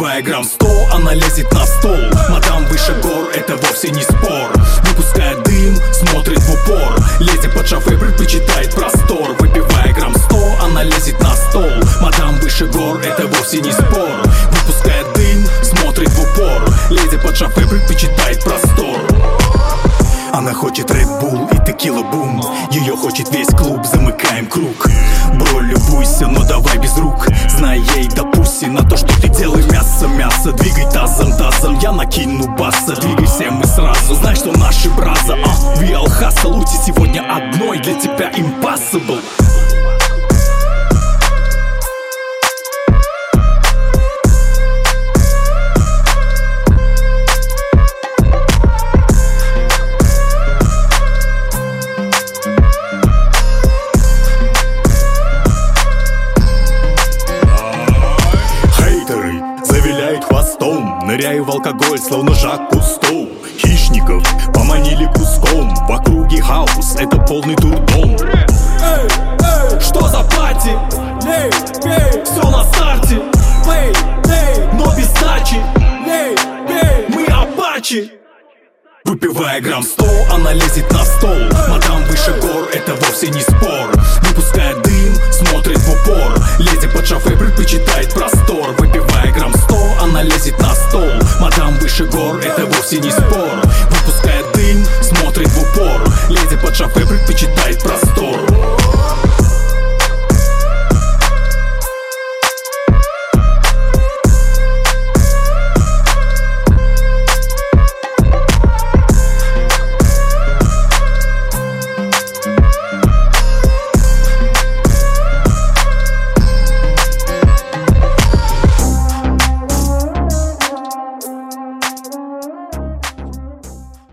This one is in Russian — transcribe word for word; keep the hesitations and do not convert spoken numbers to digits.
Выпивая грамм сто, она лезет на стол. Мадам выше гор, это вовсе не спор. Выпуская дым, смотрит в упор. Леди под шофе предпочитает простор. Выпивая грамм сто, она лезет на стол. Мадам выше гор, это вовсе не спор. Выпуская дым, смотрит в упор. Леди под шофе предпочитает простор. Она хочет Red Bull и текила бум. Ее хочет весь клуб, замыкаем круг. Бро, любуйся, но давай без рук. Знай ей, да пусси на то, что ты делай мясо, мясо. Двигай тазом, тазом, я накину баса. Двигайся мы сразу, знай, что наши браза. uh, Real hustle, уйти сегодня одной для тебя impossible. Хвостом, ныряю в алкоголь, словно Жак Кусто. Хищников поманили куском. В округе хаос, это полный дурдом. Эй, эй, что за пати? Эй, эй, все на старте. Эй, эй, но без сдачи. Эй, эй, мы апачи. Выпивая грамм сто, она лезет на стол. Мадам выше гор, это вовсе не спор. Выпуская